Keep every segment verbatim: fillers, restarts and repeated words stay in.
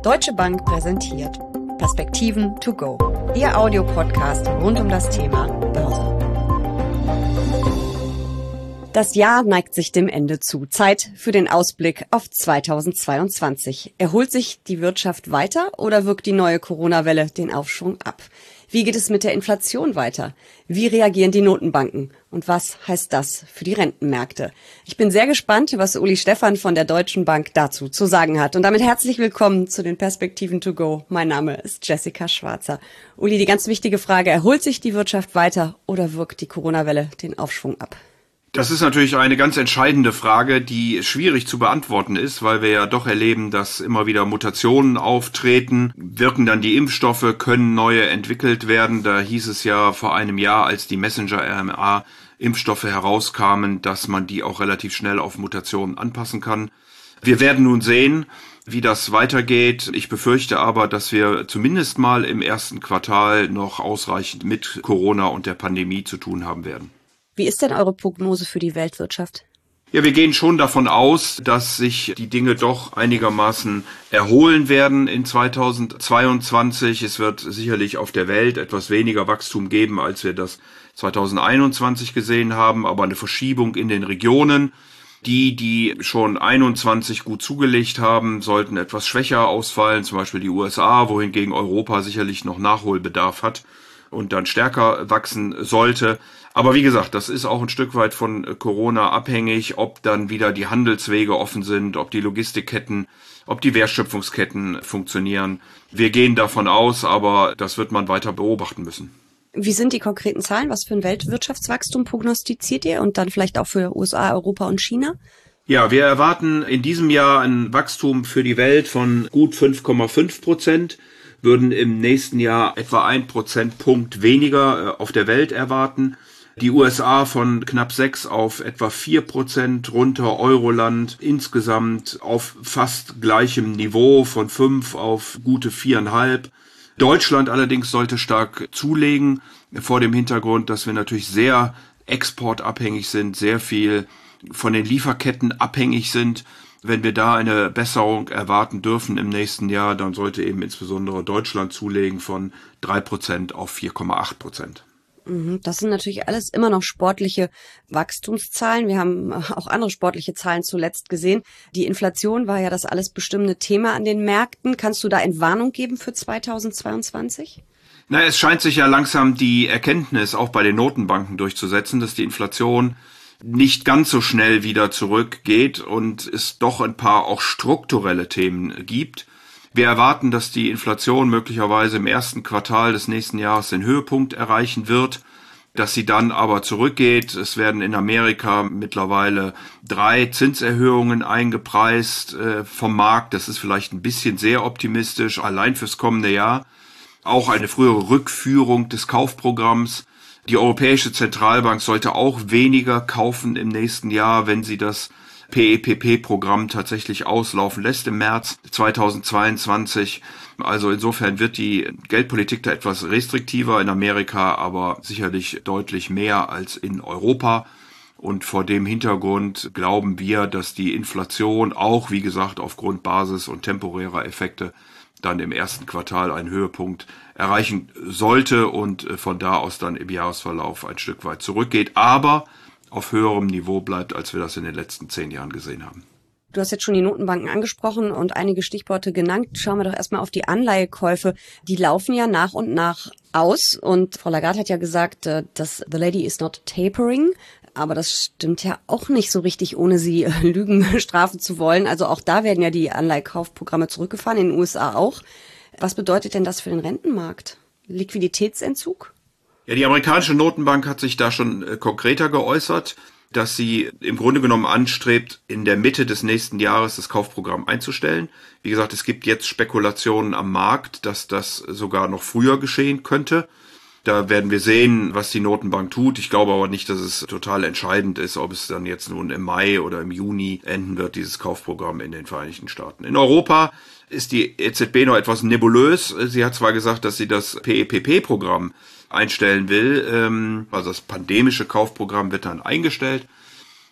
Deutsche Bank präsentiert Perspektiven to go, Ihr Audiopodcast rund um das Thema Börse. Das Jahr neigt sich dem Ende zu. Zeit für den Ausblick auf zweitausendzweiundzwanzig. Erholt sich die Wirtschaft weiter oder wirkt die neue Corona-Welle den Aufschwung ab? Wie geht es mit der Inflation weiter? Wie reagieren die Notenbanken? Und was heißt das für die Rentenmärkte? Ich bin sehr gespannt, was Uli Stephan von der Deutschen Bank dazu zu sagen hat. Und damit herzlich willkommen zu den Perspektiven to go. Mein Name ist Jessica Schwarzer. Uli, die ganz wichtige Frage, erholt sich die Wirtschaft weiter oder wirkt die Corona-Welle den Aufschwung ab? Das ist natürlich eine ganz entscheidende Frage, die schwierig zu beantworten ist, weil wir ja doch erleben, dass immer wieder Mutationen auftreten. Wirken dann die Impfstoffe, können neue entwickelt werden? Da hieß es ja vor einem Jahr, als die Messenger-R N A-Impfstoffe herauskamen, dass man die auch relativ schnell auf Mutationen anpassen kann. Wir werden nun sehen, wie das weitergeht. Ich befürchte aber, dass wir zumindest mal im ersten Quartal noch ausreichend mit Corona und der Pandemie zu tun haben werden. Wie ist denn eure Prognose für die Weltwirtschaft? Ja, wir gehen schon davon aus, dass sich die Dinge doch einigermaßen erholen werden in zweitausendzweiundzwanzig. Es wird sicherlich auf der Welt etwas weniger Wachstum geben, als wir das zweitausendeinundzwanzig gesehen haben, aber eine Verschiebung in den Regionen. Die, die schon einundzwanzig gut zugelegt haben, sollten etwas schwächer ausfallen, zum Beispiel die U S A, wohingegen Europa sicherlich noch Nachholbedarf hat und dann stärker wachsen sollte. Aber wie gesagt, das ist auch ein Stück weit von Corona abhängig, ob dann wieder die Handelswege offen sind, ob die Logistikketten, ob die Wertschöpfungsketten funktionieren. Wir gehen davon aus, aber das wird man weiter beobachten müssen. Wie sind die konkreten Zahlen? Was für ein Weltwirtschaftswachstum prognostiziert ihr? Und dann vielleicht auch für U S A, Europa und China? Ja, wir erwarten in diesem Jahr ein Wachstum für die Welt von gut fünf Komma fünf Prozent. Würden im nächsten Jahr etwa ein Prozentpunkt weniger auf der Welt erwarten. Die U S A von knapp sechs auf etwa vier Prozent runter, Euroland insgesamt auf fast gleichem Niveau von fünf auf gute viereinhalb. Deutschland allerdings sollte stark zulegen, vor dem Hintergrund, dass wir natürlich sehr exportabhängig sind, sehr viel von den Lieferketten abhängig sind. Wenn wir da eine Besserung erwarten dürfen im nächsten Jahr, dann sollte eben insbesondere Deutschland zulegen von drei Prozent auf vier Komma acht Prozent. Das sind natürlich alles immer noch sportliche Wachstumszahlen. Wir haben auch andere sportliche Zahlen zuletzt gesehen. Die Inflation war ja das alles bestimmende Thema an den Märkten. Kannst du da Entwarnung geben für zweitausendzweiundzwanzig? Na, es scheint sich ja langsam die Erkenntnis auch bei den Notenbanken durchzusetzen, dass die Inflation nicht ganz so schnell wieder zurückgeht und es doch ein paar auch strukturelle Themen gibt. Wir erwarten, dass die Inflation möglicherweise im ersten Quartal des nächsten Jahres den Höhepunkt erreichen wird, dass sie dann aber zurückgeht. Es werden in Amerika mittlerweile drei Zinserhöhungen eingepreist äh, vom Markt. Das ist vielleicht ein bisschen sehr optimistisch, allein fürs kommende Jahr. Auch eine frühere Rückführung des Kaufprogramms. Die Europäische Zentralbank sollte auch weniger kaufen im nächsten Jahr, wenn sie das P E P P-Programm tatsächlich auslaufen lässt im März zweitausendzweiundzwanzig. Also insofern wird die Geldpolitik da etwas restriktiver in Amerika, aber sicherlich deutlich mehr als in Europa. Und vor dem Hintergrund glauben wir, dass die Inflation auch, wie gesagt, aufgrund Basis- und temporärer Effekte dann im ersten Quartal einen Höhepunkt erreichen sollte und von da aus dann im Jahresverlauf ein Stück weit zurückgeht. Aber auf höherem Niveau bleibt, als wir das in den letzten zehn Jahren gesehen haben. Du hast jetzt schon die Notenbanken angesprochen und einige Stichworte genannt. Schauen wir doch erstmal auf die Anleihekäufe. Die laufen ja nach und nach aus. Und Frau Lagarde hat ja gesagt, dass the lady is not tapering. Aber das stimmt ja auch nicht so richtig, ohne sie Lügen strafen zu wollen. Also auch da werden ja die Anleihekaufprogramme zurückgefahren, in den U S A auch. Was bedeutet denn das für den Rentenmarkt? Liquiditätsentzug? Ja, die amerikanische Notenbank hat sich da schon äh, konkreter geäußert, dass sie im Grunde genommen anstrebt, in der Mitte des nächsten Jahres das Kaufprogramm einzustellen. Wie gesagt, es gibt jetzt Spekulationen am Markt, dass das sogar noch früher geschehen könnte. Da werden wir sehen, was die Notenbank tut. Ich glaube aber nicht, dass es total entscheidend ist, ob es dann jetzt nun im Mai oder im Juni enden wird, dieses Kaufprogramm in den Vereinigten Staaten. In Europa ist die E Z B noch etwas nebulös. Sie hat zwar gesagt, dass sie das P E P P-Programm einstellen will, also das pandemische Kaufprogramm wird dann eingestellt.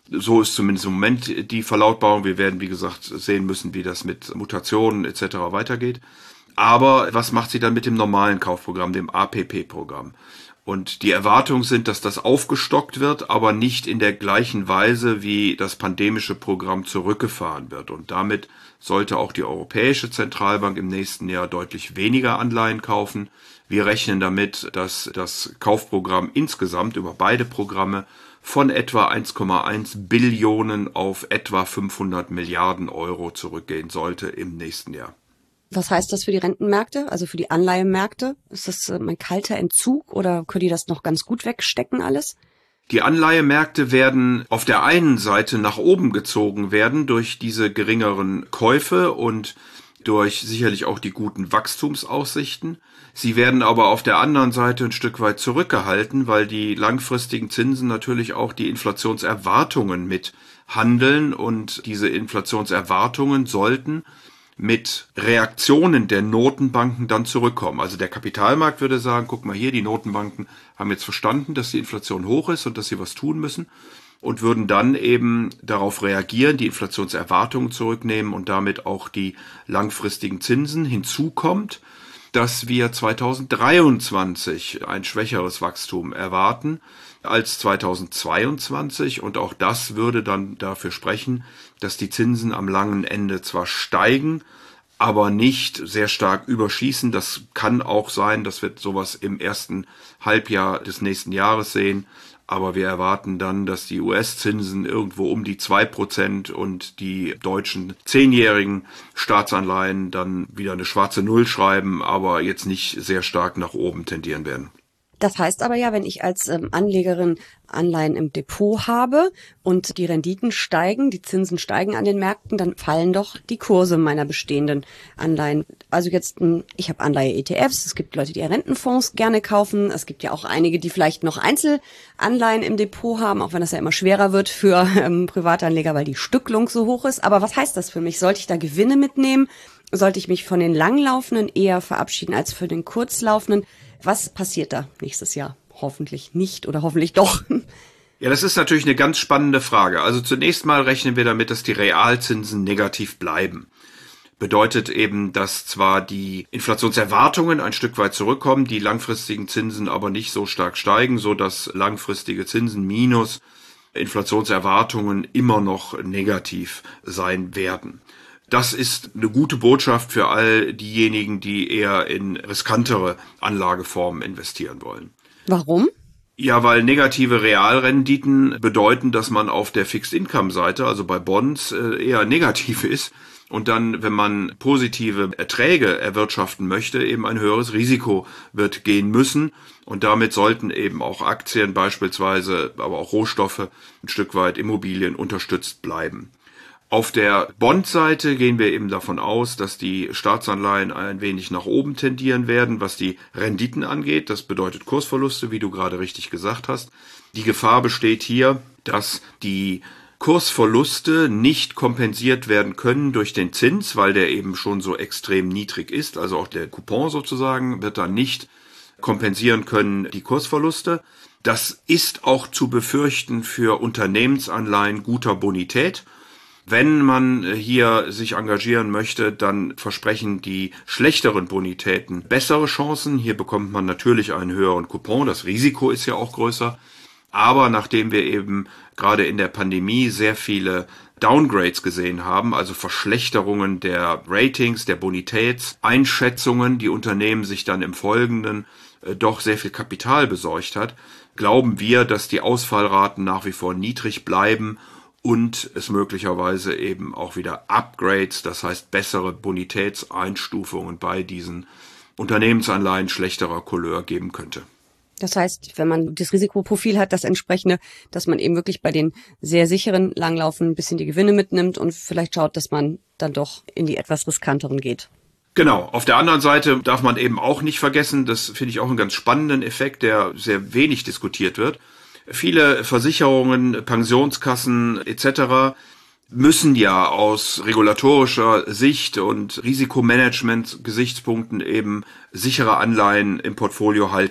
So ist zumindest im Moment die Verlautbarung. Wir werden, wie gesagt, sehen müssen, wie das mit Mutationen et cetera weitergeht. Aber was macht sie dann mit dem normalen Kaufprogramm, dem A P P-Programm? Und die Erwartungen sind, dass das aufgestockt wird, aber nicht in der gleichen Weise, wie das pandemische Programm zurückgefahren wird. Und damit sollte auch die Europäische Zentralbank im nächsten Jahr deutlich weniger Anleihen kaufen. Wir rechnen damit, dass das Kaufprogramm insgesamt über beide Programme von etwa eins Komma eins Billionen auf etwa fünfhundert Milliarden Euro zurückgehen sollte im nächsten Jahr. Was heißt das für die Rentenmärkte, also für die Anleihemärkte? Ist das äh, ein kalter Entzug oder können die das noch ganz gut wegstecken alles? Die Anleihemärkte werden auf der einen Seite nach oben gezogen werden durch diese geringeren Käufe und durch sicherlich auch die guten Wachstumsaussichten. Sie werden aber auf der anderen Seite ein Stück weit zurückgehalten, weil die langfristigen Zinsen natürlich auch die Inflationserwartungen mit handeln und diese Inflationserwartungen sollten mit Reaktionen der Notenbanken dann zurückkommen. Also der Kapitalmarkt würde sagen, guck mal hier, die Notenbanken haben jetzt verstanden, dass die Inflation hoch ist und dass sie was tun müssen und würden dann eben darauf reagieren, die Inflationserwartungen zurücknehmen und damit auch die langfristigen Zinsen. Hinzu kommt, dass wir zweitausenddreiundzwanzig ein schwächeres Wachstum erwarten als zweitausendzweiundzwanzig und auch das würde dann dafür sprechen, dass die Zinsen am langen Ende zwar steigen, aber nicht sehr stark überschießen. Das kann auch sein, dass wir sowas im ersten Halbjahr des nächsten Jahres sehen. Aber wir erwarten dann, dass die U S-Zinsen irgendwo um die zwei Prozent und die deutschen zehnjährigen Staatsanleihen dann wieder eine schwarze Null schreiben, aber jetzt nicht sehr stark nach oben tendieren werden. Das heißt aber ja, wenn ich als ähm, Anlegerin Anleihen im Depot habe und die Renditen steigen, die Zinsen steigen an den Märkten, dann fallen doch die Kurse meiner bestehenden Anleihen. Also jetzt, ich habe Anleihe-E T Fs, es gibt Leute, die Rentenfonds gerne kaufen, es gibt ja auch einige, die vielleicht noch Einzelanleihen im Depot haben, auch wenn das ja immer schwerer wird für ähm, Privatanleger, weil die Stücklung so hoch ist. Aber was heißt das für mich? Sollte ich da Gewinne mitnehmen? Sollte ich mich von den langlaufenden eher verabschieden als für den kurzlaufenden? Was passiert da nächstes Jahr? Hoffentlich nicht oder hoffentlich doch. Ja, das ist natürlich eine ganz spannende Frage. Also zunächst mal rechnen wir damit, dass die Realzinsen negativ bleiben. Bedeutet eben, dass zwar die Inflationserwartungen ein Stück weit zurückkommen, die langfristigen Zinsen aber nicht so stark steigen, so dass langfristige Zinsen minus Inflationserwartungen immer noch negativ sein werden. Das ist eine gute Botschaft für all diejenigen, die eher in riskantere Anlageformen investieren wollen. Warum? Ja, weil negative Realrenditen bedeuten, dass man auf der Fixed-Income-Seite, also bei Bonds, eher negativ ist und dann, wenn man positive Erträge erwirtschaften möchte, eben ein höheres Risiko wird gehen müssen. Und damit sollten eben auch Aktien beispielsweise, aber auch Rohstoffe, ein Stück weit Immobilien unterstützt bleiben. Auf der Bond-Seite gehen wir eben davon aus, dass die Staatsanleihen ein wenig nach oben tendieren werden, was die Renditen angeht. Das bedeutet Kursverluste, wie du gerade richtig gesagt hast. Die Gefahr besteht hier, dass die Kursverluste nicht kompensiert werden können durch den Zins, weil der eben schon so extrem niedrig ist. Also auch der Coupon sozusagen wird dann nicht kompensieren können, die Kursverluste. Das ist auch zu befürchten für Unternehmensanleihen guter Bonität. Wenn man hier sich engagieren möchte, dann versprechen die schlechteren Bonitäten bessere Chancen. Hier bekommt man natürlich einen höheren Coupon. Das Risiko ist ja auch größer. Aber nachdem wir eben gerade in der Pandemie sehr viele Downgrades gesehen haben, also Verschlechterungen der Ratings, der Bonitätseinschätzungen, die Unternehmen sich dann im Folgenden äh, doch sehr viel Kapital besorgt hat, glauben wir, dass die Ausfallraten nach wie vor niedrig bleiben und es möglicherweise eben auch wieder Upgrades, das heißt bessere Bonitätseinstufungen bei diesen Unternehmensanleihen schlechterer Couleur geben könnte. Das heißt, wenn man das Risikoprofil hat, das entsprechende, dass man eben wirklich bei den sehr sicheren Langlaufen ein bisschen die Gewinne mitnimmt und vielleicht schaut, dass man dann doch in die etwas riskanteren geht. Genau. Auf der anderen Seite darf man eben auch nicht vergessen, das finde ich auch einen ganz spannenden Effekt, der sehr wenig diskutiert wird. Viele Versicherungen, Pensionskassen et cetera müssen ja aus regulatorischer Sicht und Risikomanagement-Gesichtspunkten eben sichere Anleihen im Portfolio halten.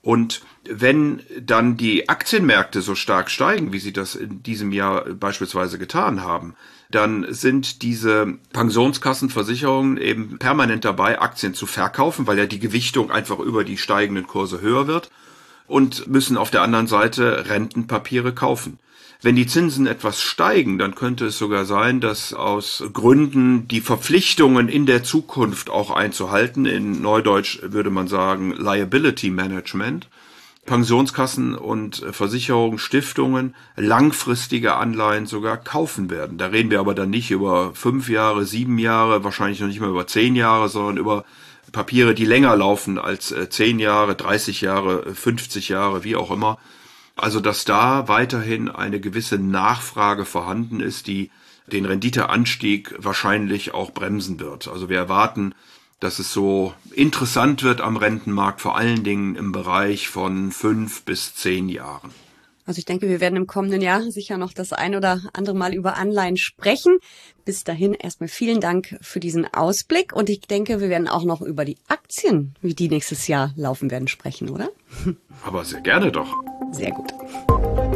Und wenn dann die Aktienmärkte so stark steigen, wie sie das in diesem Jahr beispielsweise getan haben, dann sind diese Pensionskassenversicherungen eben permanent dabei, Aktien zu verkaufen, weil ja die Gewichtung einfach über die steigenden Kurse höher wird, und müssen auf der anderen Seite Rentenpapiere kaufen. Wenn die Zinsen etwas steigen, dann könnte es sogar sein, dass aus Gründen, die Verpflichtungen in der Zukunft auch einzuhalten, in Neudeutsch würde man sagen Liability Management, Pensionskassen und Versicherungen, Stiftungen langfristige Anleihen sogar kaufen werden. Da reden wir aber dann nicht über fünf Jahre, sieben Jahre, wahrscheinlich noch nicht mal über zehn Jahre, sondern über Papiere, die länger laufen als zehn Jahre, dreißig Jahre, fünfzig Jahre, wie auch immer. Also dass da weiterhin eine gewisse Nachfrage vorhanden ist, die den Renditeanstieg wahrscheinlich auch bremsen wird. Also wir erwarten, dass es so interessant wird am Rentenmarkt, vor allen Dingen im Bereich von fünf bis zehn Jahren. Also ich denke, wir werden im kommenden Jahr sicher noch das ein oder andere Mal über Anleihen sprechen. Bis dahin erstmal vielen Dank für diesen Ausblick. Und ich denke, wir werden auch noch über die Aktien, wie die nächstes Jahr laufen werden, sprechen, oder? Aber sehr gerne doch. Sehr gut.